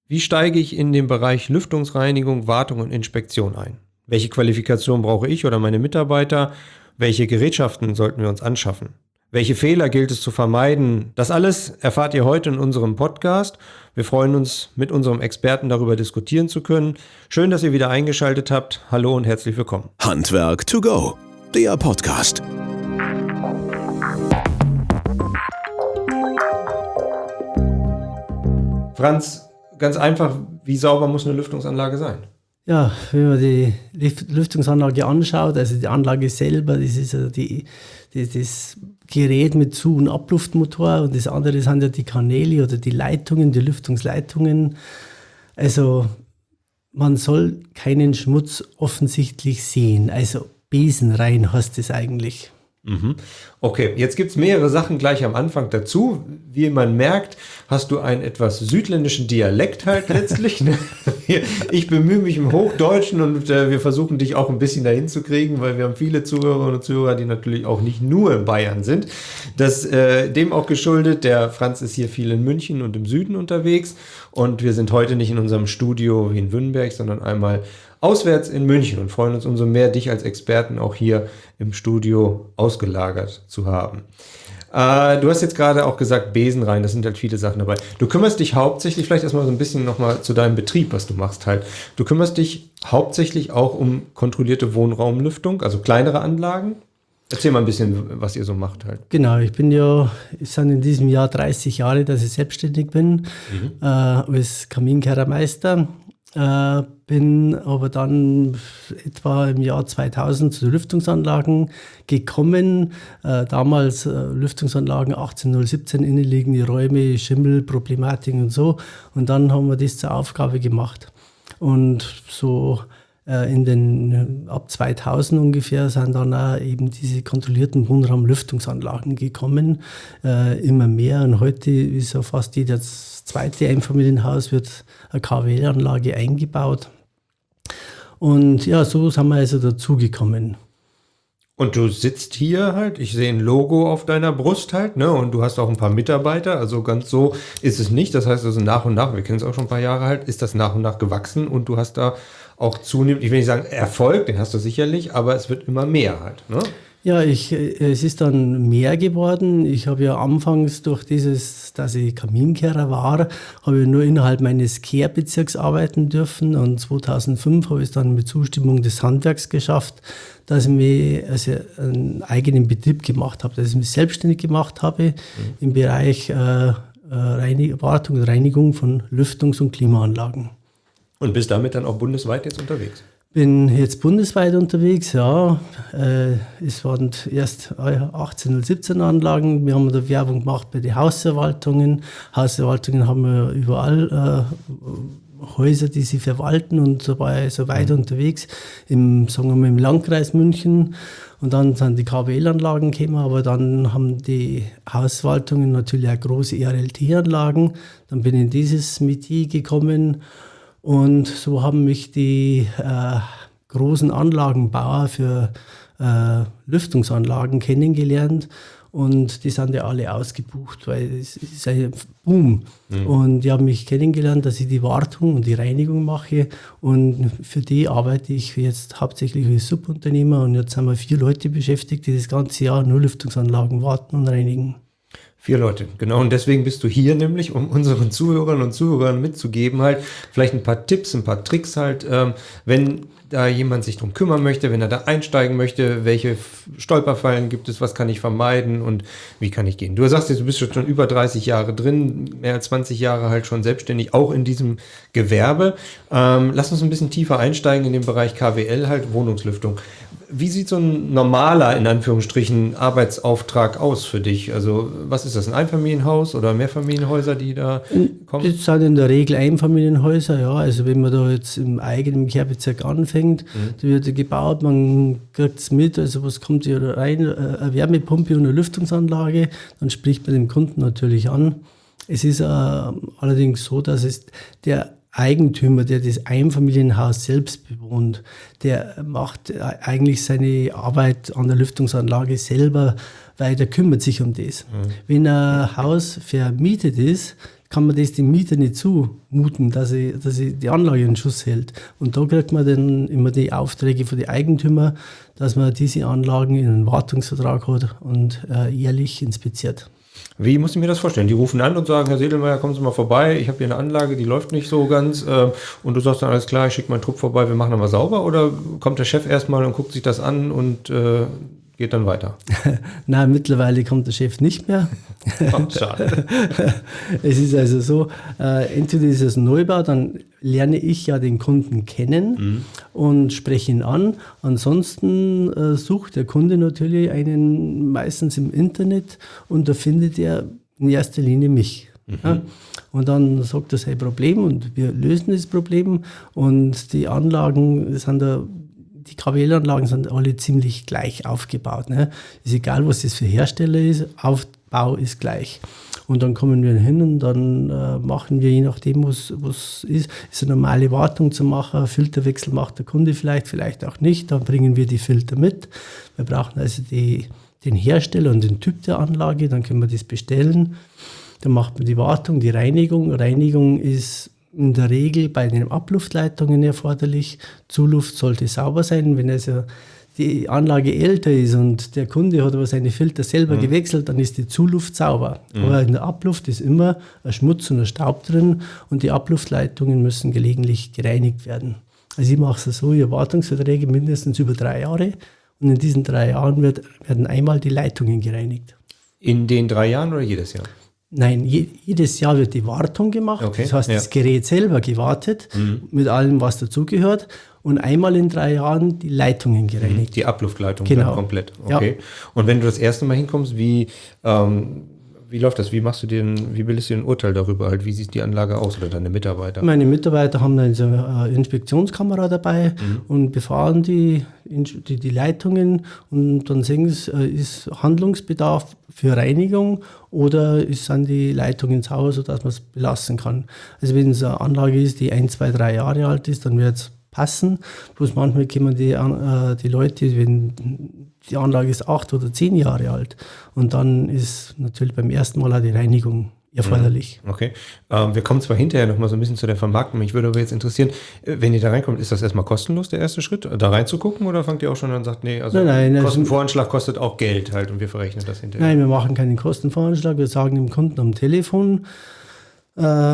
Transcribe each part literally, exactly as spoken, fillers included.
Wie steige ich in den Bereich Lüftungsreinigung, Wartung und Inspektion ein? Welche Qualifikation brauche ich oder meine Mitarbeiter? Welche Gerätschaften sollten wir uns anschaffen? Welche Fehler gilt es zu vermeiden? Das alles erfahrt ihr heute in unserem Podcast. Wir freuen uns, mit unserem Experten darüber diskutieren zu können. Schön, dass ihr wieder eingeschaltet habt. Hallo und herzlich willkommen. Handwerk to go, der Podcast. Franz, ganz einfach, wie sauber muss eine Lüftungsanlage sein? Ja, wenn man die Lüftungsanlage anschaut, also die Anlage selber, das ist ja die, die, das Gerät mit Zu- und Abluftmotor und das andere sind ja die Kanäle oder die Leitungen, die Lüftungsleitungen. Also man soll keinen Schmutz offensichtlich sehen, also besenrein heißt es eigentlich. Mhm. Okay, jetzt gibt es mehrere Sachen gleich am Anfang dazu. Wie man merkt, hast du einen etwas südländischen Dialekt halt letztlich. Ne? Ich bemühe mich im Hochdeutschen und äh, wir versuchen dich auch ein bisschen dahin zu kriegen, weil wir haben viele Zuhörerinnen und Zuhörer, die natürlich auch nicht nur in Bayern sind. Das äh, dem auch geschuldet, der Franz ist hier viel in München und im Süden unterwegs und wir sind heute nicht in unserem Studio wie in Wünnberg, sondern einmal auswärts in München und freuen uns umso mehr, dich als Experten auch hier im Studio ausgelagert zu haben. Äh, du hast jetzt gerade auch gesagt, Besen rein, das sind halt viele Sachen dabei. Du kümmerst dich hauptsächlich, vielleicht erstmal so ein bisschen nochmal zu deinem Betrieb, was du machst halt. Du kümmerst dich hauptsächlich auch um kontrollierte Wohnraumlüftung, also kleinere Anlagen. Erzähl mal ein bisschen, was ihr so macht halt. Genau, ich bin ja, es sind in diesem Jahr dreißig Jahre, dass ich selbstständig bin, mhm. äh, als Kaminkehrermeister. Äh, bin aber dann etwa im Jahr zweitausend zu Lüftungsanlagen gekommen. Äh, damals äh, Lüftungsanlagen achtzehnhundertsiebzehn, innenliegende Räume, Schimmelproblematiken und so. Und dann haben wir das zur Aufgabe gemacht. Und so äh, in den ab zweitausend ungefähr sind dann auch eben diese kontrollierten Wohnraumlüftungsanlagen gekommen. Äh, immer mehr. Und heute ist ja fast jedes zweite Einfamilienhaus wird eine K W L-Anlage eingebaut. Und ja, so sind wir also dazugekommen. Und du sitzt hier halt, ich sehe ein Logo auf deiner Brust halt, ne? Und du hast auch ein paar Mitarbeiter, also ganz so ist es nicht. Das heißt also nach und nach, wir kennen es auch schon ein paar Jahre halt, ist das nach und nach gewachsen und du hast da auch zunehmend, ich will nicht sagen Erfolg, den hast du sicherlich, aber es wird immer mehr halt, ne? Ja, ich, es ist dann mehr geworden. Ich habe ja anfangs durch dieses, dass ich Kaminkehrer war, habe ich nur innerhalb meines Kehrbezirks arbeiten dürfen. Und zweitausendfünf habe ich es dann mit Zustimmung des Handwerks geschafft, dass ich mir also einen eigenen Betrieb gemacht habe, dass ich mich selbstständig gemacht habe mhm. im Bereich äh, Reinig- Wartung und Reinigung von Lüftungs- und Klimaanlagen. Und bist damit dann auch bundesweit jetzt unterwegs? Bin jetzt bundesweit unterwegs, ja. Äh, es waren erst achtzehnhundertsiebzehn Anlagen. Wir haben da Werbung gemacht bei den Hausverwaltungen. Hausverwaltungen haben wir überall äh, Häuser, die sie verwalten und so, bei, so weiter mhm. unterwegs. Im, sagen wir mal, im Landkreis München. Und dann sind die K W L-Anlagen gekommen, aber dann haben die Hausverwaltungen natürlich auch große R L T-Anlagen. Dann bin ich in dieses Metier gekommen. Und so haben mich die äh, großen Anlagenbauer für äh, Lüftungsanlagen kennengelernt und die sind ja alle ausgebucht, weil es ist ein Boom. Mhm. Und die haben mich kennengelernt, dass ich die Wartung und die Reinigung mache und für die arbeite ich jetzt hauptsächlich als Subunternehmer und jetzt haben wir vier Leute beschäftigt, die das ganze Jahr nur Lüftungsanlagen warten und reinigen. Vier Leute, genau. Und deswegen bist du hier nämlich, um unseren Zuhörern und Zuhörern mitzugeben, halt vielleicht ein paar Tipps, ein paar Tricks halt, ähm, wenn da jemand sich drum kümmern möchte, wenn er da einsteigen möchte, welche Stolperfallen gibt es, was kann ich vermeiden und wie kann ich gehen. Du sagst jetzt, du bist schon über dreißig Jahre drin, mehr als zwanzig Jahre halt schon selbstständig, auch in diesem Gewerbe. Ähm, lass uns ein bisschen tiefer einsteigen in den Bereich K W L, halt Wohnungslüftung. Wie sieht so ein normaler, in Anführungsstrichen, Arbeitsauftrag aus für dich? Also was ist das, ein Einfamilienhaus oder Mehrfamilienhäuser, die da kommen? Das sind in der Regel Einfamilienhäuser, ja. Also wenn man da jetzt im eigenen Kehrbezirk anfängt, mhm. da wird gebaut, man kriegt es mit, also was kommt hier rein, eine Wärmepumpe und eine Lüftungsanlage, dann spricht man den Kunden natürlich an. Es ist äh, allerdings so, dass es der Eigentümer, der das Einfamilienhaus selbst bewohnt, der macht eigentlich seine Arbeit an der Lüftungsanlage selber, weil der kümmert sich um das. Mhm. Wenn ein Haus vermietet ist, kann man das dem Mieter nicht zumuten, dass er, dass er die Anlage in Schuss hält. Und da kriegt man dann immer die Aufträge von den Eigentümern, dass man diese Anlagen in einen Wartungsvertrag hat und äh, jährlich inspiziert. Wie muss ich mir das vorstellen? Die rufen an und sagen, Herr Sedelmeier, kommen Sie mal vorbei, ich habe hier eine Anlage, die läuft nicht so ganz äh, und du sagst dann, alles klar, ich schicke meinen Trupp vorbei, wir machen dann mal sauber, oder kommt der Chef erstmal und guckt sich das an und äh, geht dann weiter? Nein, mittlerweile kommt der Chef nicht mehr. Oh, schade. Es ist also so, äh, entweder ist es ein Neubau, dann lerne ich ja den Kunden kennen mhm. und spreche ihn an. Ansonsten äh, sucht der Kunde natürlich einen meistens im Internet und da findet er in erster Linie mich. Mhm. Ja? Und dann sagt er sein Problem und wir lösen das Problem und die Anlagen sind da. Die K W L-Anlagen sind alle ziemlich gleich aufgebaut. Ne? Ist egal, was das für Hersteller ist, Aufbau ist gleich. Und dann kommen wir hin und dann äh, machen wir, je nachdem, was es ist, ist eine normale Wartung zu machen. Filterwechsel macht der Kunde vielleicht, vielleicht auch nicht. Dann bringen wir die Filter mit. Wir brauchen also die, den Hersteller und den Typ der Anlage, dann können wir das bestellen. Dann macht man die Wartung, die Reinigung. Reinigung ist in der Regel bei den Abluftleitungen erforderlich. Zuluft sollte sauber sein. Wenn also die Anlage älter ist und der Kunde hat aber seine Filter selber mhm. gewechselt, dann ist die Zuluft sauber. Mhm. Aber in der Abluft ist immer ein Schmutz und ein Staub drin und die Abluftleitungen müssen gelegentlich gereinigt werden. Also ich mache es so, ich habe Wartungsverträge mindestens über drei Jahre und in diesen drei Jahren wird, werden einmal die Leitungen gereinigt. In den drei Jahren oder jedes Jahr? Nein, je, jedes Jahr wird die Wartung gemacht. Okay, das heißt, ja. das Gerät selber gewartet, mhm. mit allem, was dazugehört. Und einmal in drei Jahren die Leitungen gereinigt. Die Abluftleitung genau. komplett. Okay. Ja. Und wenn du das erste Mal hinkommst, wie, ähm, wie läuft das? Wie machst du dir ein, wie bildest du dir ein Urteil darüber? Halt, wie sieht die Anlage aus oder deine Mitarbeiter? Meine Mitarbeiter haben eine äh, Inspektionskamera dabei mhm. und befahren die, die, die Leitungen und dann sehen sie, äh, ist Handlungsbedarf für Reinigung oder ist, sind die Leitungen sauber, sodass man es belassen kann. Also wenn es eine Anlage ist, die ein, zwei, drei Jahre alt ist, dann wird es passen. Bloß manchmal kommen die, äh, die Leute, wenn die Anlage ist acht oder zehn Jahre alt und dann ist natürlich beim ersten Mal auch die Reinigung erforderlich. Okay. Ähm, wir kommen zwar hinterher noch mal so ein bisschen zu der Vermarktung. Mich würde aber jetzt interessieren, wenn ihr da reinkommt, ist das erstmal kostenlos, der erste Schritt, da reinzugucken, oder fangt ihr auch schon an und sagt, nee, also nein, nein, Kostenvoranschlag kostet auch Geld halt und wir verrechnen das hinterher? Nein, wir machen keinen Kostenvoranschlag. Wir sagen dem Kunden am Telefon, äh,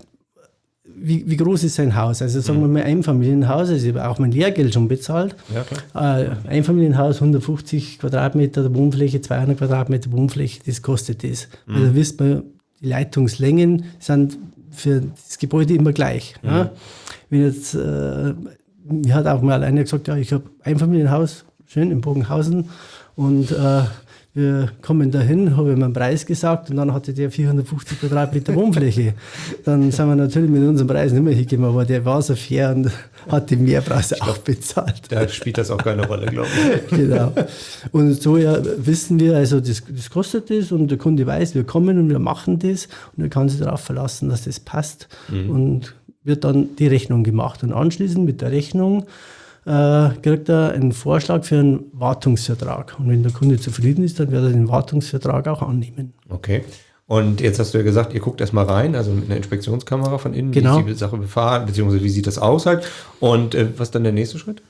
Wie, wie groß ist sein Haus? Also sagen wir mal Einfamilienhaus, also ich habe auch mein Lehrgeld schon bezahlt. Ja, klar. Äh, Einfamilienhaus, hundertfünfzig Quadratmeter der Wohnfläche, zweihundert Quadratmeter Wohnfläche, das kostet das. Mhm. Weil da wisst man, die Leitungslängen sind für das Gebäude immer gleich. Mhm. Ja? Wenn jetzt, äh, mir hat auch mal einer gesagt, ja, ich habe Einfamilienhaus, schön in Bogenhausen und äh, wir kommen dahin, habe ich mir einen Preis gesagt und dann hatte der vierhundertfünfzig Quadratmeter Wohnfläche. Dann sind wir natürlich mit unserem Preis nicht mehr hingekommen, aber der war so fair und hat den Mehrpreis auch bezahlt. Da spielt das auch keine Rolle, glaube ich. Genau. Und so ja, wissen wir, also das, das kostet das und der Kunde weiß, wir kommen und wir machen das und er kann sich darauf verlassen, dass das passt mhm. und wird dann die Rechnung gemacht. Und anschließend mit der Rechnung Äh, kriegt er einen Vorschlag für einen Wartungsvertrag. Und wenn der Kunde zufrieden ist, dann wird er den Wartungsvertrag auch annehmen. Okay. Und jetzt hast du ja gesagt, ihr guckt erstmal rein, also mit einer Inspektionskamera von innen, genau. wie ist die Sache befahren, beziehungsweise wie sieht das aus halt. Und äh, was ist dann der nächste Schritt?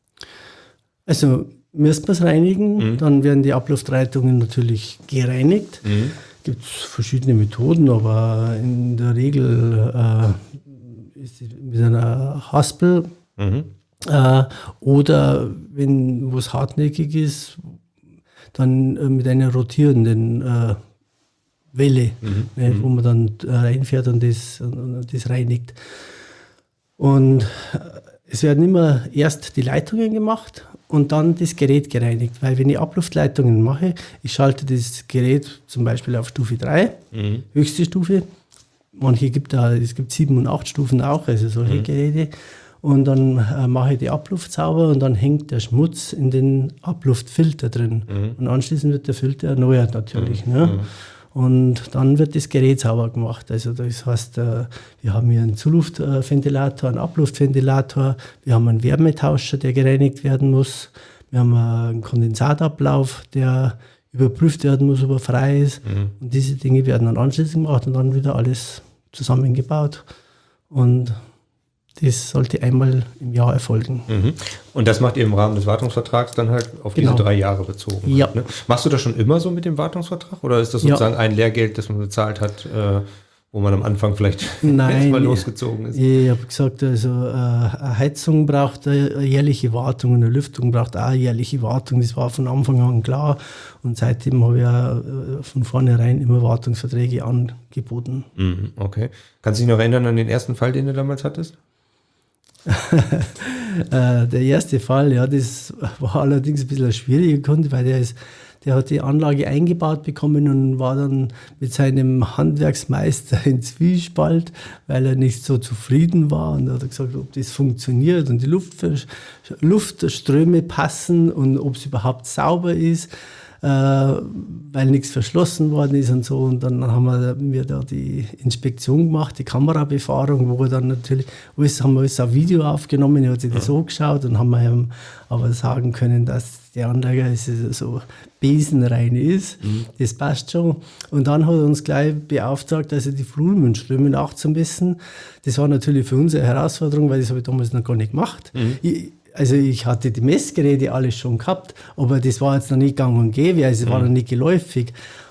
Also müssen wir es reinigen, mhm. dann werden die Abluftleitungen natürlich gereinigt. Mhm. Gibt es verschiedene Methoden, aber in der Regel äh, ist es mit einer Haspel. Mhm. Äh, oder wenn was hartnäckig ist, dann äh, mit einer rotierenden äh, Welle, mhm. ne, mhm. wo man dann äh, reinfährt und das, und das reinigt. Und äh, es werden immer erst die Leitungen gemacht und dann das Gerät gereinigt. Weil wenn ich Abluftleitungen mache, ich schalte das Gerät zum Beispiel auf Stufe drei, mhm. höchste Stufe. Manche gibt da, es gibt sieben und acht Stufen auch, also solche mhm. Geräte. Und dann äh, mache ich die Abluft sauber und dann hängt der Schmutz in den Abluftfilter drin. Mhm. Und anschließend wird der Filter erneuert natürlich. Mhm. Ne? Mhm. Und dann wird das Gerät sauber gemacht. Also das heißt, äh, wir haben hier einen Zuluftventilator, einen Abluftventilator, wir haben einen Wärmetauscher, der gereinigt werden muss, wir haben einen Kondensatablauf, der überprüft werden muss, ob er frei ist. Mhm. Und diese Dinge werden dann anschließend gemacht und dann wieder alles zusammengebaut und das sollte einmal im Jahr erfolgen. Mhm. Und das macht ihr im Rahmen des Wartungsvertrags dann halt auf Genau. diese drei Jahre bezogen? Ja. Halt, ne? Machst du das schon immer so mit dem Wartungsvertrag oder ist das Ja. sozusagen ein Lehrgeld, das man bezahlt hat, äh, wo man am Anfang vielleicht Nein, mal losgezogen ist? Ich habe gesagt, also äh, eine Heizung braucht eine jährliche Wartung und eine Lüftung braucht auch eine jährliche Wartung. Das war von Anfang an klar und seitdem habe ich auch, äh, von vornherein immer Wartungsverträge angeboten. Mhm, okay. Kannst du dich noch erinnern an den ersten Fall, den du damals hattest? äh, der erste Fall, ja, das war allerdings ein bisschen ein schwieriger Kunde, weil der ist Der hat die Anlage eingebaut bekommen und war dann mit seinem Handwerksmeister in Zwiespalt, weil er nicht so zufrieden war. Und er hat gesagt, ob das funktioniert und die Luft, Luftströme passen und ob es überhaupt sauber ist, äh, weil nichts verschlossen worden ist und so. Und dann haben wir, wir da die Inspektion gemacht, die Kamerabefahrung, wo wir dann natürlich, alles, haben wir alles auf Video aufgenommen, er hat sich das so geschaut und haben wir ihm aber sagen können, dass die Anlage so besenrein ist. Mhm. Das passt schon. Und dann hat er uns gleich beauftragt, dass er die Volumenströme nachzumessen. Das war natürlich für uns eine Herausforderung, weil das habe ich damals noch gar nicht gemacht. Mhm. Ich, also ich hatte die Messgeräte alles schon gehabt, aber das war jetzt noch nicht gang und gäbe, also es mhm. war noch nicht geläufig.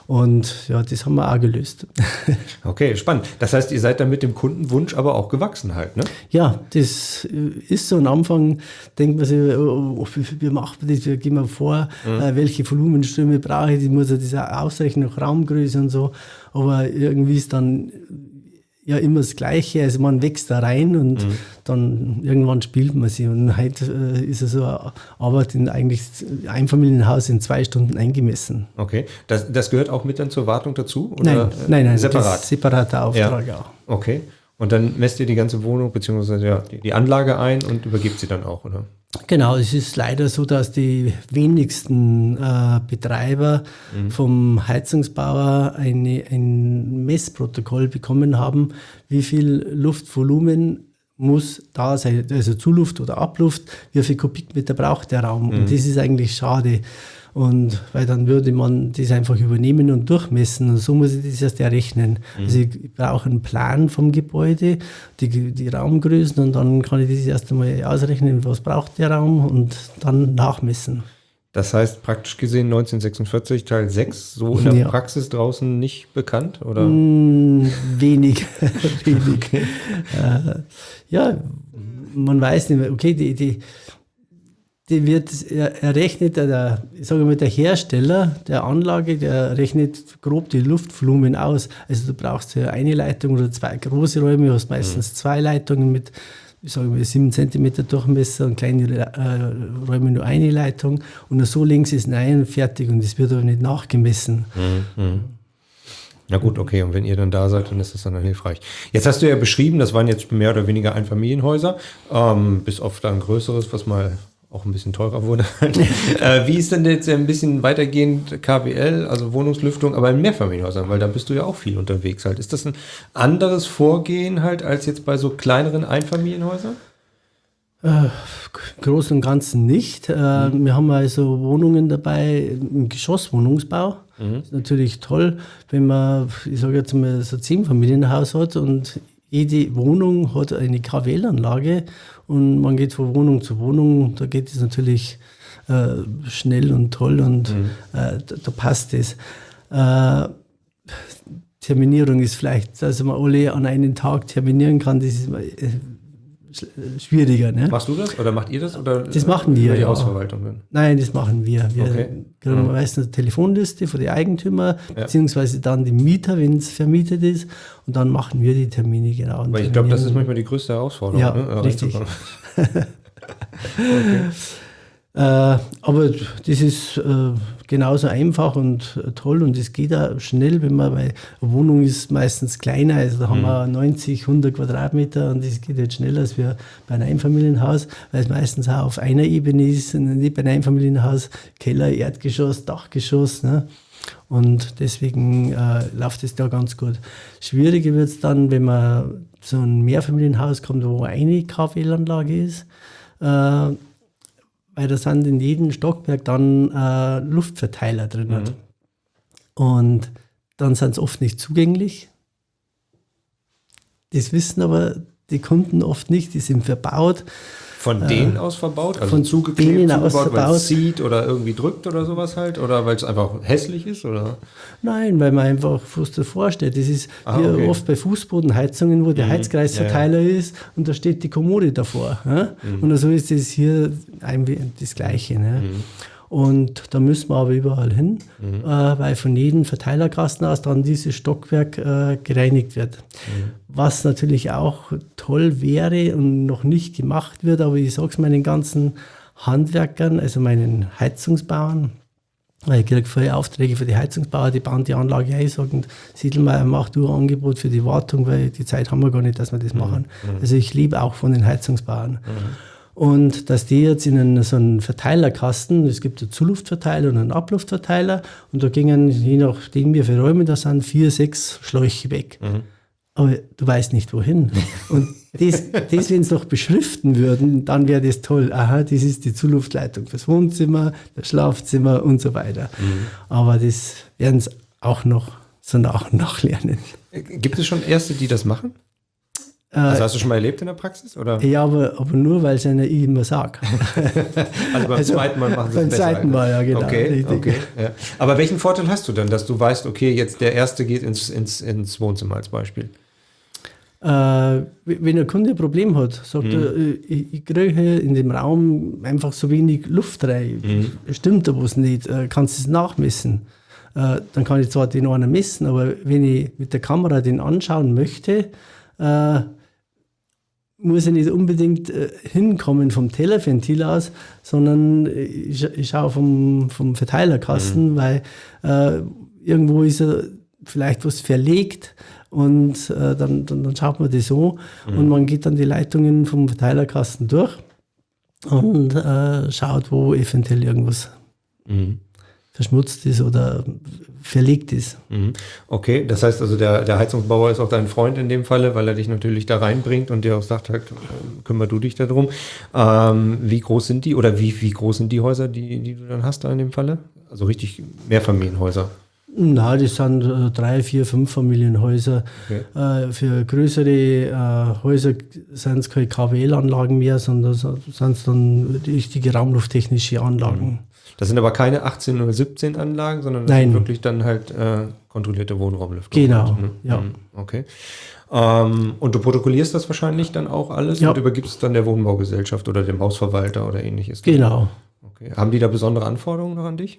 Und ja, das haben wir auch gelöst. Okay, spannend. Das heißt, ihr seid dann mit dem Kundenwunsch aber auch gewachsen halt, ne? Ja, das ist so. Am Anfang denkt man sich, oh, oh, wie machen wir das, wie gehen wir vor, mhm. äh, welche Volumenströme brauche ich, ich muss ja das auch ausrechnen nach Raumgröße und so. Aber irgendwie ist dann ja immer das Gleiche, also man wächst da rein und mhm. dann irgendwann spielt man sie. Und heute äh, ist es so eine Arbeit in eigentlich Einfamilienhaus in zwei Stunden eingemessen. Okay, das, das gehört auch mit dann zur Wartung dazu? Oder nein, nein, nein, separat? Das ist separater Auftrag ja. auch. Okay, und dann messt ihr die ganze Wohnung bzw. Ja, die, die Anlage ein und übergibt sie dann auch, oder? Genau, es ist leider so, dass die wenigsten äh, Betreiber mhm. vom Heizungsbauer eine, ein Messprotokoll bekommen haben, wie viel Luftvolumen muss da sein, also Zuluft oder Abluft, wie viel Kubikmeter braucht der Raum. Mhm. Und das ist eigentlich schade. Und weil dann würde man das einfach übernehmen und durchmessen. Und so muss ich das erst errechnen. Mhm. Also ich brauche einen Plan vom Gebäude, die, die Raumgrößen und dann kann ich das erst einmal ausrechnen, was braucht der Raum und dann nachmessen. Das heißt praktisch gesehen neunzehnhundertsechsundvierzig Teil sechs, so in der ja. Praxis draußen nicht bekannt? Oder? Mm, wenig. wenig. äh, ja, man weiß nicht mehr, okay, die, die Die wird errechnet, der, ich sage mal, der Hersteller der Anlage, der rechnet grob die Luftvolumen aus. Also du brauchst ja eine Leitung oder zwei große Räume, du hast meistens mhm. zwei Leitungen mit, ich sage mal, sieben Zentimeter Durchmesser und kleine äh, Räume nur eine Leitung. Und so legen sie es rein und fertig und das wird aber nicht nachgemessen. Mhm. Na gut, okay, und wenn ihr dann da seid, dann ist das dann hilfreich. Jetzt hast du ja beschrieben, das waren jetzt mehr oder weniger Einfamilienhäuser, ähm, bis auf da ein größeres, was mal auch ein bisschen teurer wurde. äh, wie ist denn jetzt ein bisschen weitergehend K W L, also Wohnungslüftung, aber in Mehrfamilienhäusern, weil da bist du ja auch viel unterwegs halt. Ist das ein anderes Vorgehen halt als jetzt bei so kleineren Einfamilienhäusern? Äh, Im Großen und Ganzen nicht. Äh, mhm. Wir haben also Wohnungen dabei im Geschosswohnungsbau. Mhm. Das ist natürlich toll, wenn man, ich sage jetzt mal, so ein Zehnfamilienhaus hat und jede Wohnung hat eine K W L-Anlage und man geht von Wohnung zu Wohnung. Da geht es natürlich äh, schnell und toll und mhm. äh, da, da passt es. Äh, Terminierung ist vielleicht, dass man alle an einem Tag terminieren kann, das ist äh, schwieriger. Ne? Machst du das oder macht ihr das? Oder das machen wir, die ja. Hausverwaltung dann? Nein, das machen wir. Wir okay. kriegen mhm. meistens eine Telefonliste von den Eigentümer, ja. beziehungsweise dann die Mieter, wenn es vermietet ist. Und dann machen wir die Termine, genau. Weil ich glaube, das ist manchmal die größte Herausforderung. Ja, ne? richtig. Okay. Äh, aber das ist äh, genauso einfach und äh, toll und es geht auch schnell, wenn man, weil eine Wohnung ist meistens kleiner, also da haben mhm. wir neunzig, hundert Quadratmeter und das geht jetzt schneller als wir bei einem Einfamilienhaus, weil es meistens auch auf einer Ebene ist, und nicht bei einem Einfamilienhaus, Keller, Erdgeschoss, Dachgeschoss, ne? Und deswegen äh, läuft es da ganz gut. Schwieriger wird es dann, wenn man zu einem Mehrfamilienhaus kommt, wo eine K W L-Anlage ist, äh, weil da sind in jedem Stockwerk dann äh, Luftverteiler drin. Mhm. Und dann sind sie oft nicht zugänglich. das wissen aber die Kunden oft nicht, die sind verbaut. Von denen äh, aus verbaut? Also von zugeklebt, denen zugebaut, aus weil verbaut. es zieht oder irgendwie drückt oder sowas halt? Oder weil es einfach hässlich ist? Oder? Nein, weil man einfach was davor steht. Das ist Ah, hier okay. oft bei Fußbodenheizungen, wo der Mhm. Heizkreisverteiler Ja, ja. ist und da steht die Kommode davor. Ja? Mhm. Und so ist das hier ein, das Gleiche. Ne? Mhm. Und da müssen wir aber überall hin, Mhm. äh, weil von jedem Verteilerkasten aus dann dieses Stockwerk äh, gereinigt wird. Mhm. Was natürlich auch toll wäre und noch nicht gemacht wird, aber ich sage es meinen ganzen Handwerkern, also meinen Heizungsbauern, weil ich kriege viele Aufträge für die Heizungsbauer, die bauen die Anlage ein, sagen, Siedelmeier, mach du ein Angebot für die Wartung, weil die Zeit haben wir gar nicht, dass wir das machen. Mhm. Also ich liebe auch von den Heizungsbauern. Mhm. Und dass die jetzt in einen, so einen Verteilerkasten, es gibt einen Zuluftverteiler und einen Abluftverteiler, und da gingen, je nachdem wie viele Räume da sind, vier, sechs Schläuche weg. Mhm. Aber du weißt nicht, wohin. Und das, das wenn sie noch beschriften würden, dann wäre das toll. Aha, das ist die Zuluftleitung fürs Wohnzimmer, das Schlafzimmer und so weiter. Mhm. Aber das werden sie auch noch so nach und nach lernen. Gibt es schon Erste, die das machen? Also hast du schon mal erlebt in der Praxis? Oder? Ja, aber, aber nur, weil es einer ich immer sage. Also beim Also zweiten Mal machen sie es beim besser. zweiten Mal, ja, genau. Okay, richtig. okay, ja. Aber welchen Vorteil hast du dann, dass du weißt, okay, jetzt der Erste geht ins, ins, ins Wohnzimmer als Beispiel? Äh, wenn ein Kunde ein Problem hat, sagt Mhm. er, ich, ich kriege hier in dem Raum einfach so wenig Luft rein. Mhm. Stimmt da was nicht? Äh, kannst du es nachmessen? Äh, dann kann ich zwar den einen messen, aber wenn ich mit der Kamera den anschauen möchte, äh, muss ich nicht unbedingt äh, hinkommen vom Tellerventil aus, sondern ich, ich schaue vom, vom Verteilerkasten, Mhm. weil äh, irgendwo ist er vielleicht was verlegt und äh, dann, dann, dann schaut man das so Mhm. und man geht dann die Leitungen vom Verteilerkasten durch und äh, schaut, wo eventuell irgendwas Mhm. verschmutzt ist oder verlegt ist. Mhm. Okay, das heißt also, der, der Heizungsbauer ist auch dein Freund in dem Falle, weil er dich natürlich da reinbringt und dir auch sagt, halt, kümmer du dich darum. Ähm, wie groß sind die oder wie, wie groß sind die Häuser, die, die du dann hast da in dem Falle? Also richtig Mehrfamilienhäuser. Na, das sind äh, drei, vier, fünf Familienhäuser. Okay. Äh, für größere äh, Häuser sind es keine K W L-Anlagen mehr, sondern sind es dann richtige raumlufttechnische Anlagen. Das sind aber keine achtzehn oder siebzehn Anlagen, sondern das Nein. sind wirklich dann halt äh, kontrollierte Wohnraumlüftung. Genau, Mhm. ja. Mhm. Okay. Ähm, und du protokollierst das wahrscheinlich dann auch alles Ja. und übergibst es dann der Wohnbaugesellschaft oder dem Hausverwalter oder ähnliches? Genau. Okay. Haben die da besondere Anforderungen noch an dich?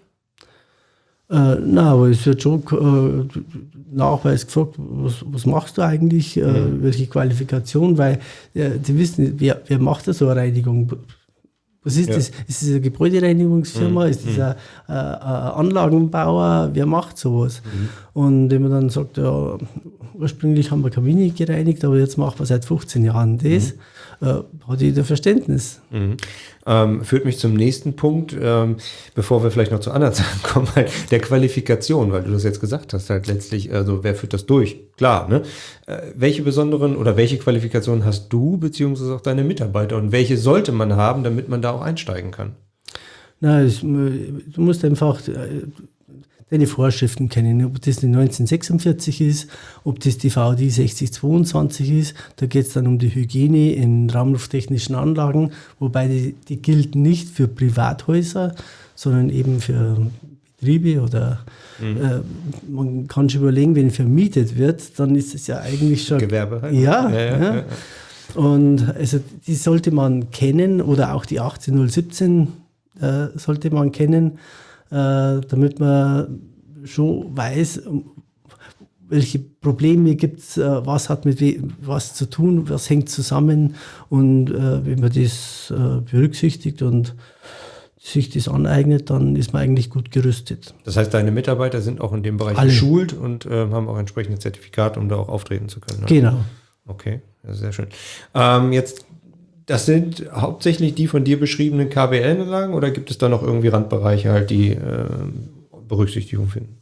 Äh, na, aber es wird schon äh, Nachweis gefragt, was, was machst du eigentlich, äh, Mhm. welche Qualifikation, weil äh, die wissen, nicht, wer, wer macht da so eine Reinigung? Was ist Ja. das? Ist das eine Gebäudereinigungsfirma? Mhm. Ist das ein, äh, ein Anlagenbauer? Wer macht sowas? Mhm. Und wenn man dann sagt, ja, ursprünglich haben wir Kabine gereinigt, aber jetzt machen wir seit fünfzehn Jahren das, mhm. äh, hat jeder Verständnis. Mhm. Ähm, führt mich zum nächsten Punkt, ähm, bevor wir vielleicht noch zu anderen Sachen kommen, halt der Qualifikation, weil du das jetzt gesagt hast, halt letztlich, also wer führt das durch? Klar, ne? Äh, welche besonderen oder welche Qualifikationen hast du, beziehungsweise auch deine Mitarbeiter und welche sollte man haben, damit man da auch einsteigen kann? Na, es, du musst einfach äh, deine Vorschriften kennen, ob das die neunzehnhundertsechsundvierzig ist, ob das die V D sechzig zweiundzwanzig ist. Da geht es dann um die Hygiene in raumlufttechnischen Anlagen, wobei die, die gilt nicht für Privathäuser, sondern eben für Betriebe oder mhm. äh, man kann sich überlegen, wenn vermietet wird, dann ist es ja eigentlich schon Gewerbe halt. Ja, ja, ja, ja. ja. Und also die sollte man kennen oder auch die achtzehn null siebzehn äh, sollte man kennen, äh, damit man schon weiß, welche Probleme gibt es, äh, was hat mit we- was zu tun, was hängt zusammen und äh, wenn man das äh, berücksichtigt und sich das aneignet, dann ist man eigentlich gut gerüstet. Das heißt, deine Mitarbeiter sind auch in dem Bereich Alle. geschult und äh, haben auch entsprechende Zertifikate, um da auch auftreten zu können. Ne? Genau. Okay, ja, sehr schön. Ähm, jetzt, das sind hauptsächlich die von dir beschriebenen K W L-Anlagen oder gibt es da noch irgendwie Randbereiche halt, die äh, Berücksichtigung finden?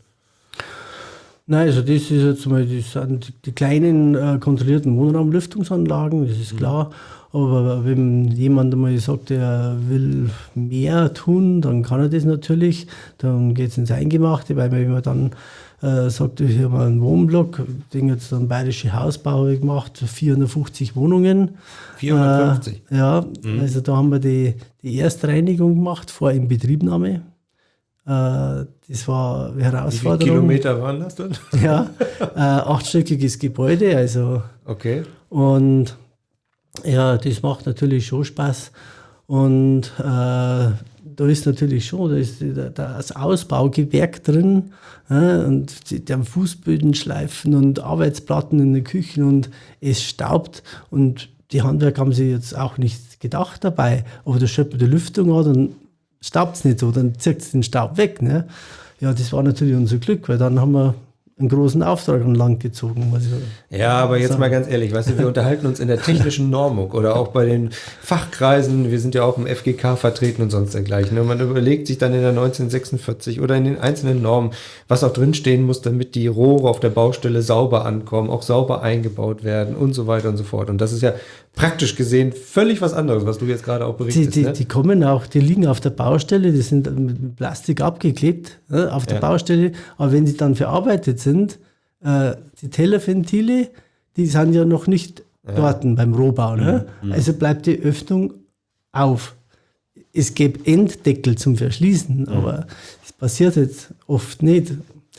Nein, also das ist jetzt mal das sind die, die kleinen äh, kontrollierten Wohnraumlüftungsanlagen, das ist klar. Aber wenn jemand einmal sagt, er will mehr tun, dann kann er das natürlich. Dann geht es ins Eingemachte, weil wenn man dann äh, sagte, hier haben wir einen Wohnblock, den jetzt dann Bayerische Hausbau gemacht, vierhundertfünfzig Wohnungen. vierhundertfünfzig? Äh, ja, mhm. Also da haben wir die, die Erstreinigung gemacht vor Inbetriebnahme. Äh, das war eine Herausforderung. Wie viele Kilometer waren das dann? Ja, äh, achtstöckiges Gebäude, also. Okay. Und ja, das macht natürlich schon Spaß. Und äh, da ist natürlich schon, da ist das Ausbaugewerk drin, ja, und die, die haben Fußböden schleifen und Arbeitsplatten in den Küchen und es staubt. Und die Handwerker haben sich jetzt auch nicht gedacht dabei, aber da stellt man die Lüftung an, dann staubt es nicht so, dann zieht es den Staub weg. Ne? Ja, das war natürlich unser Glück, weil dann haben wir einen großen Auftrag an Land gezogen. Muss ich ja, aber jetzt sagen. mal ganz ehrlich, weißt du, wir unterhalten uns in der technischen Normung oder auch bei den Fachkreisen, wir sind ja auch im F G K vertreten und sonst dergleichen. Und man überlegt sich dann in der neunzehnhundertsechsundvierzig oder in den einzelnen Normen, was auch drinstehen muss, damit die Rohre auf der Baustelle sauber ankommen, auch sauber eingebaut werden und so weiter und so fort. Und das ist ja praktisch gesehen völlig was anderes, was du jetzt gerade auch berichtest. Die, die, ne? die kommen auch, die liegen auf der Baustelle, die sind mit Plastik abgeklebt, ne, auf der ja. Baustelle, aber wenn die dann verarbeitet sind, äh, die Tellerventile, die sind ja noch nicht ja. dort beim Rohbau. Ne? Mhm. Also bleibt die Öffnung auf. Es gibt Enddeckel zum Verschließen, mhm. aber das passiert jetzt oft nicht.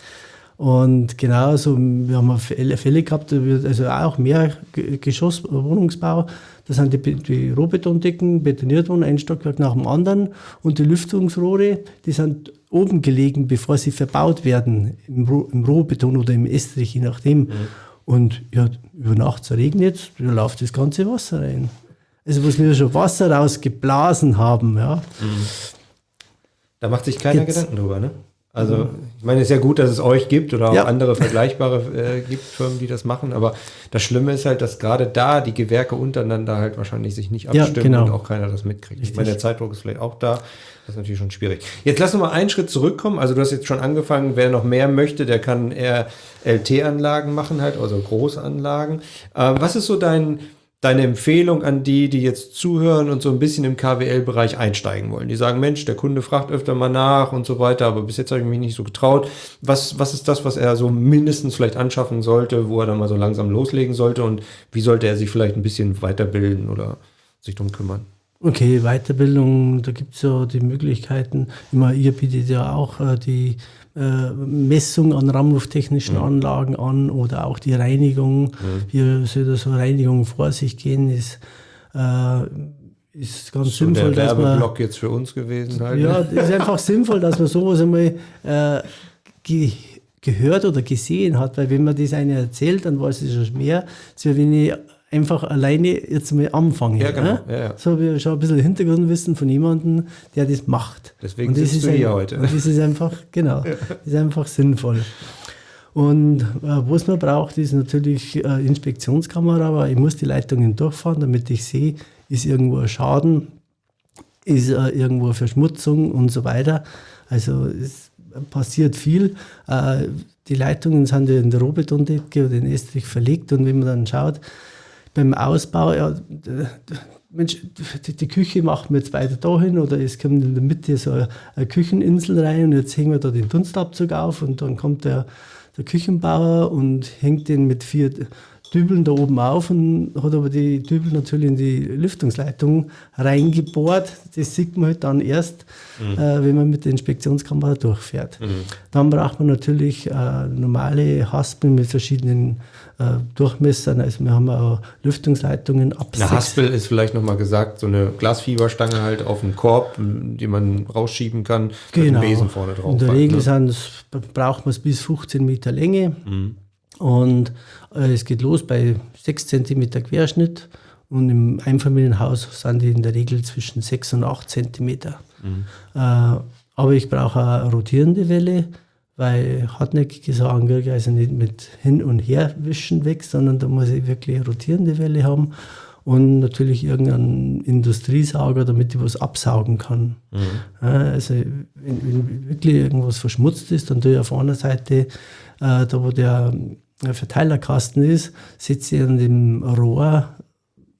Und genauso, wir haben Fälle gehabt, also auch mehr Geschosswohnungsbau, da sind die, die Rohbetondecken betoniert worden, ein Stockwerk nach dem anderen, und die Lüftungsrohre, die sind oben gelegen, bevor sie verbaut werden, im, Roh, im Rohbeton oder im Estrich, je nachdem. Mhm. Und ja, über Nacht regnet es, da läuft das ganze Wasser rein. Also was wir schon Wasser rausgeblasen haben, ja. Mhm. Da macht sich keiner Jetzt, Gedanken drüber, ne? Also, ich meine, es ist ja gut, dass es euch gibt oder auch ja. andere vergleichbare äh, gibt, Firmen, die das machen, aber das Schlimme ist halt, dass gerade da die Gewerke untereinander halt wahrscheinlich sich nicht abstimmen ja, genau. und auch keiner das mitkriegt. Richtig. Ich meine, der Zeitdruck ist vielleicht auch da, das ist natürlich schon schwierig. Jetzt lass uns mal einen Schritt zurückkommen, also du hast jetzt schon angefangen, wer noch mehr möchte, der kann eher L T-Anlagen machen halt, also Großanlagen. Ähm, was ist so dein... Deine Empfehlung an die, die jetzt zuhören und so ein bisschen im K W L-Bereich einsteigen wollen? Die sagen, Mensch, der Kunde fragt öfter mal nach und so weiter, aber bis jetzt habe ich mich nicht so getraut. Was, was ist das, was er so mindestens vielleicht anschaffen sollte, wo er dann mal so langsam loslegen sollte, und wie sollte er sich vielleicht ein bisschen weiterbilden oder sich darum kümmern? Okay, Weiterbildung, da gibt es ja die Möglichkeiten. Immer, ihr bietet ja auch äh, die äh, Messung an raumlufttechnischen mhm. Anlagen an oder auch die Reinigung. Mhm. Hier soll so Reinigung vor sich gehen, ist, äh, ist ganz so sinnvoll. Der dass man, Werbeblock jetzt für uns gewesen halt. Ja, es ist einfach sinnvoll, dass man sowas einmal äh, ge gehört oder gesehen hat, weil wenn man das einer erzählt, dann weiß es schon mehr, als wenn ich einfach alleine jetzt mal anfangen. Ja, genau. Ja, ja. So habe ich schon ein bisschen Hintergrundwissen von jemandem, der das macht. Deswegen und das sitzt du hier ein, heute. Und das ist einfach, genau, ja. das ist einfach sinnvoll. Und äh, was man braucht, ist natürlich äh, Inspektionskamera, aber ich muss die Leitungen durchfahren, damit ich sehe, ist irgendwo ein Schaden, ist äh, irgendwo eine Verschmutzung und so weiter. Also es passiert viel. Äh, die Leitungen sind ja in der Rohbetondecke oder in Estrich verlegt, und wenn man dann schaut, beim Ausbau, ja, Mensch, die, die Küche machen wir jetzt weiter dahin, oder es kommt in der Mitte so eine, eine Kücheninsel rein und jetzt hängen wir da den Dunstabzug auf, und dann kommt der, der Küchenbauer und hängt den mit vier Dübeln da oben auf und hat aber die Dübel natürlich in die Lüftungsleitung reingebohrt. Das sieht man halt dann erst, mhm. äh, wenn man mit der Inspektionskamera durchfährt. Mhm. Dann braucht man natürlich äh, normale Haspeln mit verschiedenen äh, Durchmessern. Also wir haben auch Lüftungsleitungen ab Eine Haspel ist vielleicht nochmal gesagt, so eine Glasfieberstange halt auf dem Korb, die man rausschieben kann, genau. mit einem Besen vorne drauf. In der halt, Regel ne? braucht man es bis fünfzehn Meter Länge. Mhm. Und äh, es geht los bei sechs Zentimeter Querschnitt, und im Einfamilienhaus sind die in der Regel zwischen sechs und acht Zentimeter. Mhm. Äh, aber ich brauche eine rotierende Welle, weil hartnäckige Sachen kriege ich also nicht mit hin und her wischen weg, sondern da muss ich wirklich eine rotierende Welle haben, und natürlich irgendeinen Industriesauger, damit ich was absaugen kann. Mhm. Äh, also wenn, wenn wirklich irgendwas verschmutzt ist, dann tue ich auf einer Seite, äh, da wo der Verteilerkasten ist, setze ich an dem Rohr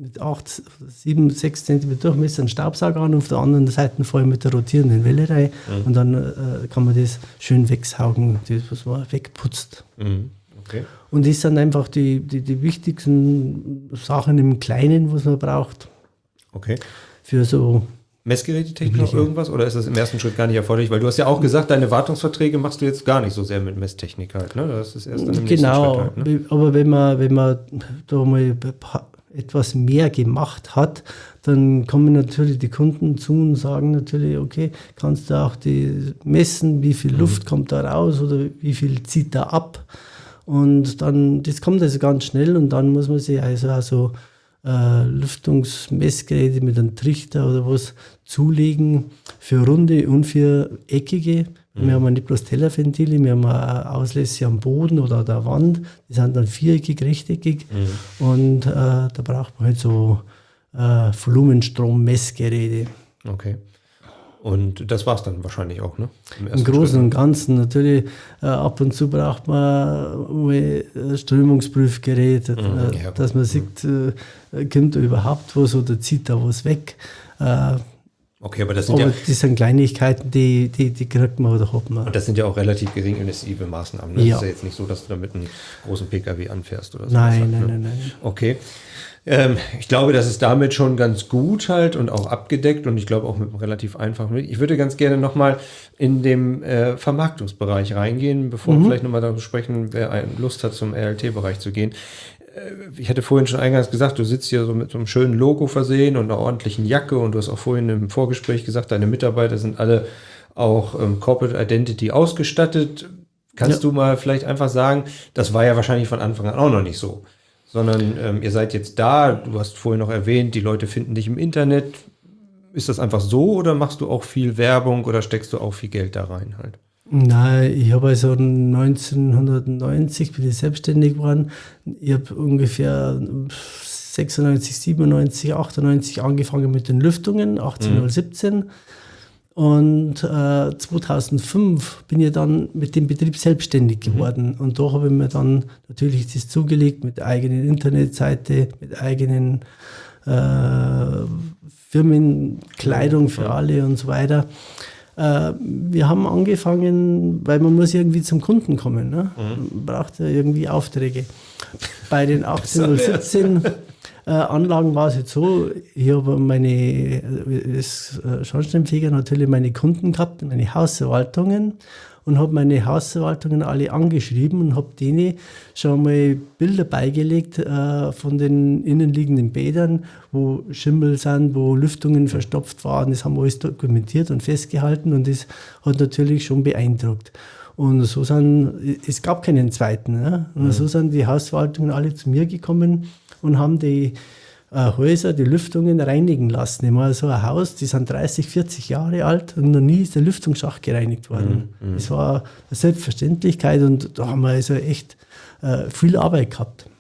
mit acht, sieben, sechs Zentimeter Durchmesser einen Staubsauger an und auf der anderen Seite fahre ich mit der rotierenden Welle rein mhm. und dann äh, kann man das schön wegsaugen, das, was man wegputzt. Mhm. Okay. Und das sind einfach die, die, die wichtigsten Sachen im Kleinen, was man braucht. Okay. Für so Messgerätetechnik noch irgendwas oder ist das im ersten Schritt gar nicht erforderlich? Weil du hast ja auch gesagt, deine Wartungsverträge machst du jetzt gar nicht so sehr mit Messtechnik halt, ne? Das ist erst dann im genau, nächsten Schritt halt, ne? Aber wenn man, wenn man da mal etwas mehr gemacht hat, dann kommen natürlich die Kunden zu und sagen natürlich, okay, kannst du auch die messen, wie viel Luft mhm. kommt da raus oder wie viel zieht da ab? Und dann, das kommt also ganz schnell und dann muss man sich also auch so äh, Lüftungsmessgeräte mit einem Trichter oder was zulegen für runde und für eckige. Mhm. Wir haben nicht bloß Tellerventile, wir haben auch Auslässe am Boden oder an der Wand. Die sind dann viereckig, rechteckig. Mhm. Und äh, da braucht man halt so äh, Volumenstrom-Messgeräte. Okay. Und das war es dann wahrscheinlich auch, ne? Im, Im Großen und Ganzen. Natürlich, äh, ab und zu braucht man mal ein Strömungsprüfgerät, mhm, äh, ja, dass man sieht, äh, kommt da überhaupt was oder zieht da was weg. Äh, okay, aber das sind aber ja... das sind Kleinigkeiten, die, die, die kriegt man oder hat man. Und das sind ja auch relativ gering investive Maßnahmen. Ne? Ja. Das ist ja jetzt nicht so, dass du damit einen großen P K W anfährst oder so. Nein, halt, nein, ne? nein, nein. Okay. Ähm, ich glaube, das ist damit schon ganz gut halt und auch abgedeckt und ich glaube auch mit einem relativ einfachen Weg. Ich würde ganz gerne nochmal in dem äh, Vermarktungsbereich reingehen, bevor mhm. wir vielleicht nochmal darüber sprechen, wer Lust hat, zum R L T-Bereich zu gehen. Äh, ich hatte vorhin schon eingangs gesagt, du sitzt hier so mit so einem schönen Logo versehen und einer ordentlichen Jacke und du hast auch vorhin im Vorgespräch gesagt, deine Mitarbeiter sind alle auch ähm, Corporate Identity ausgestattet. Kannst ja. du mal vielleicht einfach sagen, das war ja wahrscheinlich von Anfang an auch noch nicht so. Sondern ähm, ihr seid jetzt da, du hast vorhin noch erwähnt, die Leute finden dich im Internet. Ist das einfach so oder machst du auch viel Werbung oder steckst du auch viel Geld da rein halt? Nein, ich habe also neunzehnhundertneunzig bin ich selbstständig geworden. Ich habe ungefähr sechsundneunzig, siebenundneunzig, achtundneunzig angefangen mit den Lüftungen, achtzehnhundertsiebzehn. Mhm. Und äh, zweitausendfünf bin ich dann mit dem Betrieb selbstständig geworden. Mhm. Und da habe ich mir dann natürlich das zugelegt mit eigenen Internetseite, mit eigenen äh, Firmenkleidung für alle und so weiter. Äh, wir haben angefangen, weil man muss irgendwie zum Kunden kommen. Ne? Mhm. Man braucht ja irgendwie Aufträge. Bei den achtzehnhundertsiebzehn Äh, Anlagen war es jetzt so, ich habe meine, als äh, Schornsteinfeger natürlich meine Kunden gehabt, meine Hausverwaltungen und habe meine Hausverwaltungen alle angeschrieben und habe denen schon mal Bilder beigelegt äh, von den innenliegenden Bädern, wo Schimmel sind, wo Lüftungen verstopft waren. Das haben wir alles dokumentiert und festgehalten und das hat natürlich schon beeindruckt. Und so sind, es gab keinen zweiten. Ne? Und mhm. so sind die Hausverwaltungen alle zu mir gekommen und haben die äh, Häuser, die Lüftungen reinigen lassen. Ich meine, so ein Haus, die sind dreißig, vierzig Jahre alt und noch nie ist der Lüftungsschacht gereinigt worden. Mhm. Das war eine Selbstverständlichkeit und da haben wir also echt äh, viel Arbeit gehabt.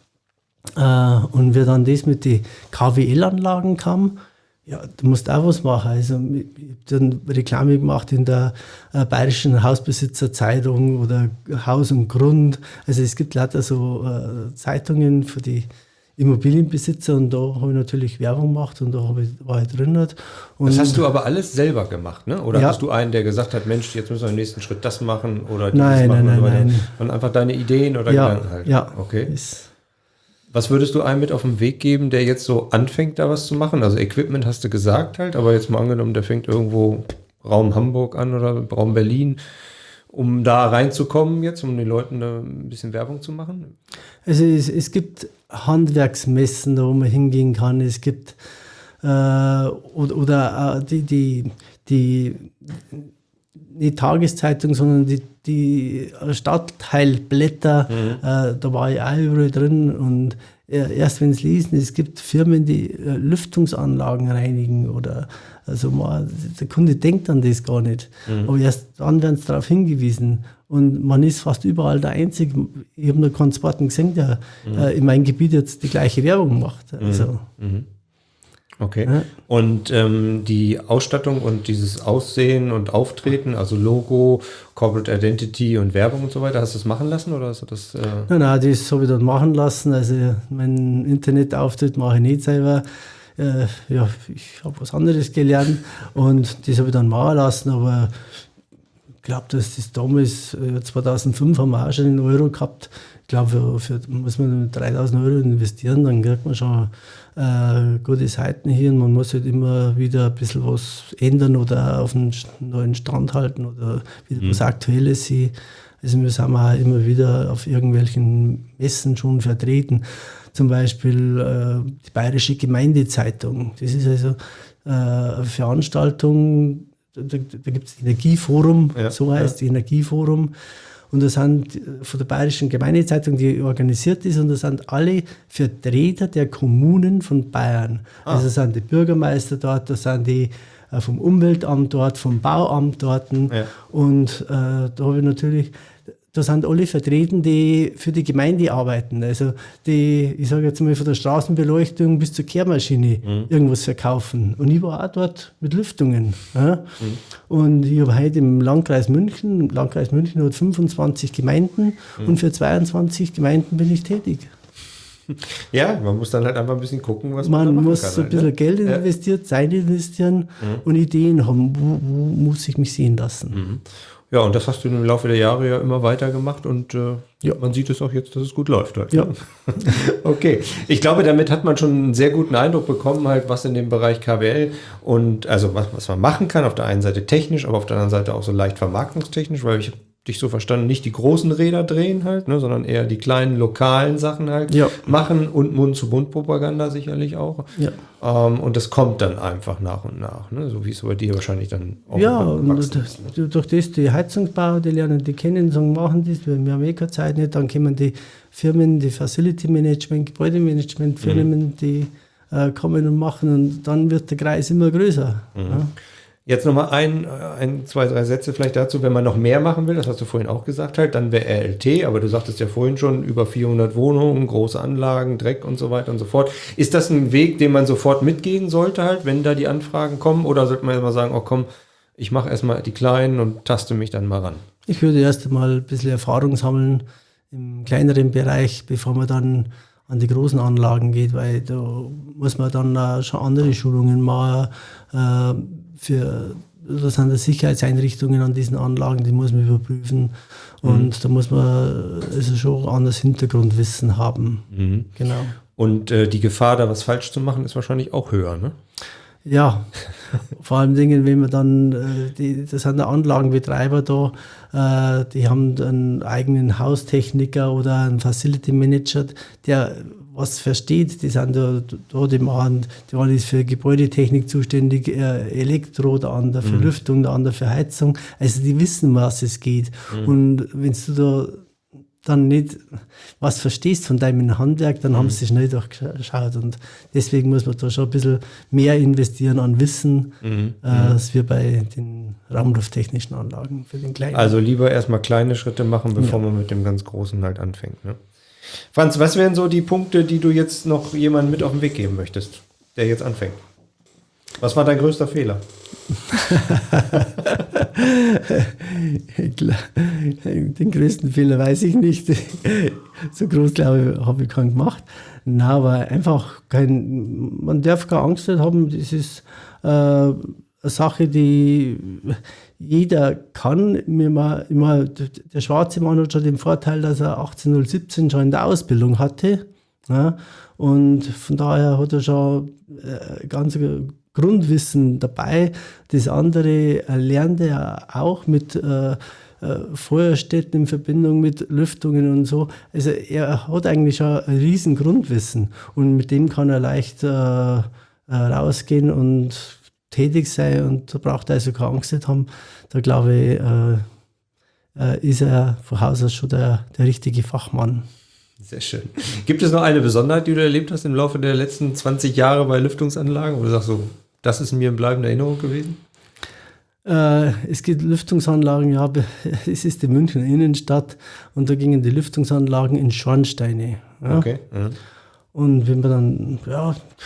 Äh, und wie dann das mit den K W L-Anlagen kam, ja, du musst auch was machen. Also, ich habe dann Reklame gemacht in der äh, Bayerischen Hausbesitzerzeitung oder Haus und Grund. Also es gibt lauter so äh, Zeitungen für die Immobilienbesitzer und da habe ich natürlich Werbung gemacht und da habe ich, war ich drin. Und das hast du aber alles selber gemacht, ne? Oder ja. hast du einen, der gesagt hat, Mensch, jetzt müssen wir im nächsten Schritt das machen oder nein, machen? Nein, nein, nein. Und einfach deine Ideen oder ja, Gedanken halt? Ja, okay. Was würdest du einem mit auf den Weg geben, der jetzt so anfängt, da was zu machen? Also Equipment hast du gesagt halt, aber jetzt mal angenommen, der fängt irgendwo Raum Hamburg an oder Raum Berlin, um da reinzukommen jetzt, um den Leuten da ein bisschen Werbung zu machen? Also es, es gibt Handwerksmessen, da wo man hingehen kann. Es gibt äh, oder, oder äh, die, die, die nicht Tageszeitung, sondern die, die Stadtteilblätter, mhm. äh, da war ich auch überall drin und äh, erst wenn es lesen, es gibt Firmen, die äh, Lüftungsanlagen reinigen oder also man, der Kunde denkt an das gar nicht, mhm. aber erst dann werden sie darauf hingewiesen und man ist fast überall der Einzige. Ich habe noch keinen zweiten gesehen, der mhm. äh, in meinem Gebiet jetzt die gleiche Werbung macht. Also. Mhm. Okay. Ja. Und ähm, die Ausstattung und dieses Aussehen und Auftreten, also Logo, Corporate Identity und Werbung und so weiter, hast du das machen lassen oder hast du das? Äh Nein, nein, das habe ich dann machen lassen. Also meinen Internetauftritt mache ich nicht selber. Äh, ja, ich habe was anderes gelernt und das habe ich dann machen lassen, aber ich glaube, dass das damals, äh, zweitausendfünf haben wir auch schon in Euro gehabt. Ich glaube, für, für muss man dreitausend Euro investieren, dann kriegt man schon äh, gute Seiten hier und man muss halt immer wieder ein bisschen was ändern oder auf einen neuen Stand halten oder wieder mhm. was Aktuelles sehen. Also wir sind auch immer wieder auf irgendwelchen Messen schon vertreten. Zum Beispiel äh, die Bayerische Gemeindezeitung. Das ist also äh, eine Veranstaltung, da, da gibt es das Energieforum, ja, so heißt ja. Energieforum. Und da sind von der Bayerischen Gemeindezeitung, die organisiert ist, und da sind alle Vertreter der Kommunen von Bayern. Ah. Also sind die Bürgermeister dort, da sind die äh, vom Umweltamt dort, vom Bauamt dort. Ja. Und äh, da habe ich natürlich, da sind alle vertreten, die für die Gemeinde arbeiten. Also die, ich sage jetzt mal, von der Straßenbeleuchtung bis zur Kehrmaschine mhm. irgendwas verkaufen. Und ich war auch dort mit Lüftungen. Ja? Mhm. Und ich habe heute im Landkreis München, im Landkreis München hat fünfundzwanzig Gemeinden mhm. und für zweiundzwanzig Gemeinden bin ich tätig. Ja, man muss dann halt einfach ein bisschen gucken, was man, man machen muss. Man muss so ein bisschen halt, ne? Geld investiert, ja. Zeit investieren mhm. und Ideen haben, wo, wo muss ich mich sehen lassen. Mhm. Ja, und das hast du im Laufe der Jahre ja immer weiter gemacht und äh, ja. man sieht es auch jetzt, dass es gut läuft. Halt. Ja. Okay, ich glaube, damit hat man schon einen sehr guten Eindruck bekommen, halt, was in dem Bereich K B L und also was, was man machen kann, auf der einen Seite technisch, aber auf der anderen Seite auch so leicht vermarktungstechnisch, weil ich dich so verstanden, nicht die großen Räder drehen halt, ne, sondern eher die kleinen lokalen Sachen halt ja. machen und Mund-zu-Mund-Propaganda sicherlich auch. Ja. Ähm, und das kommt dann einfach nach und nach, ne, so wie es bei dir wahrscheinlich dann auch ja, und ist, ne? Durch das die Heizungsbauer, die lernen, die kennen, sagen, machen das, wir haben eh keine Zeit nicht, dann kommen die Firmen, die Facility Management, Gebäudemanagement Firmen, mhm. die äh, kommen und machen und dann wird der Kreis immer größer. Mhm. Ja. Jetzt nochmal ein, ein, zwei, drei Sätze vielleicht dazu, wenn man noch mehr machen will, das hast du vorhin auch gesagt halt, dann wäre R L T, aber du sagtest ja vorhin schon, über vierhundert Wohnungen, große Anlagen, Dreck und so weiter und so fort. Ist das ein Weg, den man sofort mitgehen sollte halt, wenn da die Anfragen kommen, oder sollte man immer sagen, oh komm, ich mache erstmal die Kleinen und taste mich dann mal ran? Ich würde erst einmal ein bisschen Erfahrung sammeln im kleineren Bereich, bevor man dann an die großen Anlagen geht, weil da muss man dann schon andere Schulungen machen, äh, für, das sind die Sicherheitseinrichtungen an diesen Anlagen, die muss man überprüfen und mhm. da muss man also schon anderes Hintergrundwissen haben. Mhm. Genau. Und äh, die Gefahr, da was falsch zu machen, ist wahrscheinlich auch höher, ne? Ja, vor allem Dingen, wenn man dann, äh, die, das sind Anlagenbetreiber da, äh, die haben einen eigenen Haustechniker oder einen Facility Manager, der was versteht, die sind da, da die machen, der eine ist für Gebäudetechnik zuständig, Elektro, der andere für mhm. Lüftung, der andere für Heizung. Also die wissen, was es geht. Mhm. Und wenn du da dann nicht was verstehst von deinem Handwerk, dann mhm. haben sie schnell durchgeschaut. Und deswegen muss man da schon ein bisschen mehr investieren an Wissen, mhm. äh, als wir bei den raumlufttechnischen Anlagen für den kleinen. Also lieber erstmal kleine Schritte machen, bevor ja. man mit dem ganz Großen halt anfängt, ne? Franz, was wären so die Punkte, die du jetzt noch jemandem mit auf den Weg geben möchtest, der jetzt anfängt? Was war dein größter Fehler? Den größten Fehler weiß ich nicht. So groß, glaube ich, habe ich keinen gemacht. Na, aber einfach kein, man darf keine Angst haben. Das ist äh, eine Sache, die jeder kann. Mir mal, immer, der schwarze Mann hat schon den Vorteil, dass er achtzehnhundertsiebzehn schon in der Ausbildung hatte. Ja, und von daher hat er schon äh, ganz Grundwissen dabei. Das andere lernt er auch mit äh, Feuerstätten in Verbindung mit Lüftungen und so. Also er hat eigentlich schon ein riesen Grundwissen und mit dem kann er leicht äh, rausgehen und tätig sein und da braucht er also keine Angst nicht haben. Da glaube ich, äh, ist er von Haus aus schon der, der richtige Fachmann. Sehr schön. Gibt es noch eine Besonderheit, die du erlebt hast im Laufe der letzten zwanzig Jahre bei Lüftungsanlagen? Wo du sagst so, das ist mir in bleibender Erinnerung gewesen? Äh, es gibt Lüftungsanlagen, ja, es ist die Münchner Innenstadt und da gingen die Lüftungsanlagen in Schornsteine. Ja. Okay. Mhm. Und wenn man dann, ja,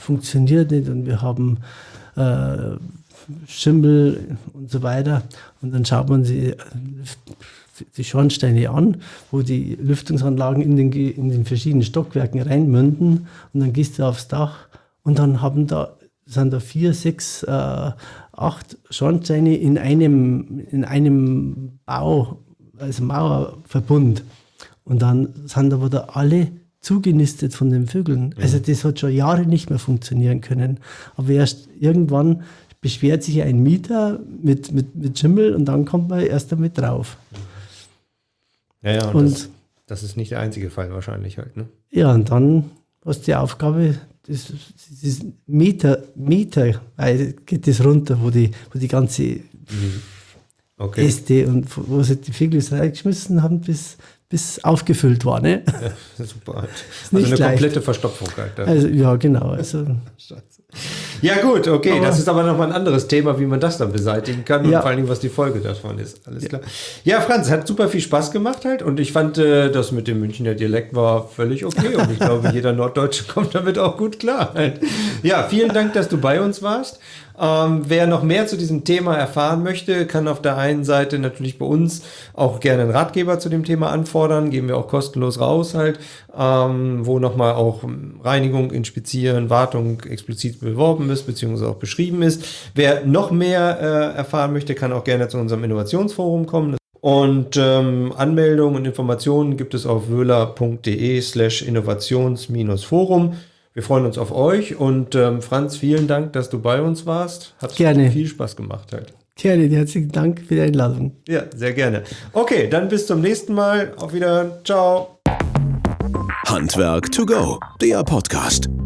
funktioniert nicht und wir haben äh, Schimmel und so weiter. Und dann schaut man sich die Schornsteine an, wo die Lüftungsanlagen in den, in den verschiedenen Stockwerken reinmünden und dann gehst du aufs Dach und dann haben da, sind da vier, sechs, äh, acht Schornsteine in einem, in einem Bau, also Mauerverbund. Und dann sind aber da alle zugenistet von den Vögeln. Also das hat schon Jahre nicht mehr funktionieren können. Aber erst irgendwann beschwert sich ein Mieter mit, mit, mit Schimmel und dann kommt man erst damit drauf. Ja, ja, und, und das, das ist nicht der einzige Fall wahrscheinlich halt, ne? Ja, und dann hast du die Aufgabe, das, das ist Meter, Meter weil geht das runter, wo die, wo die ganze okay. Äste und wo sie die Vögel reingeschmissen haben, bis, bis aufgefüllt war. Ne? Ja, super halt. Ist Also nicht eine leicht. komplette Verstopfung halt. Also, ja, genau. Also, Ja gut, okay, Aber- das ist aber nochmal ein anderes Thema, wie man das dann beseitigen kann und Ja. vor allen Dingen, was die Folge davon ist. Alles klar. Ja, Franz, hat super viel Spaß gemacht halt und ich fand, äh, das mit dem Münchner Dialekt war völlig okay und ich glaube, jeder Norddeutsche kommt damit auch gut klar halt. Ja, vielen Dank, dass du bei uns warst. Ähm, wer noch mehr zu diesem Thema erfahren möchte, kann auf der einen Seite natürlich bei uns auch gerne einen Ratgeber zu dem Thema anfordern, geben wir auch kostenlos raus halt, ähm, wo nochmal auch Reinigung, Inspizieren, Wartung explizit beworben ist, beziehungsweise auch beschrieben ist. Wer noch mehr äh, erfahren möchte, kann auch gerne zu unserem Innovationsforum kommen. Und ähm, Anmeldungen und Informationen gibt es auf wöhler.de slash innovations-forum. Wir freuen uns auf euch und ähm, Franz, vielen Dank, dass du bei uns warst. Hat Gerne. viel Spaß gemacht halt. Gerne, herzlichen Dank für die Einladung. Ja, sehr gerne. Okay, dann bis zum nächsten Mal. Auf Wiedersehen. Ciao. Handwerk to go, der Podcast.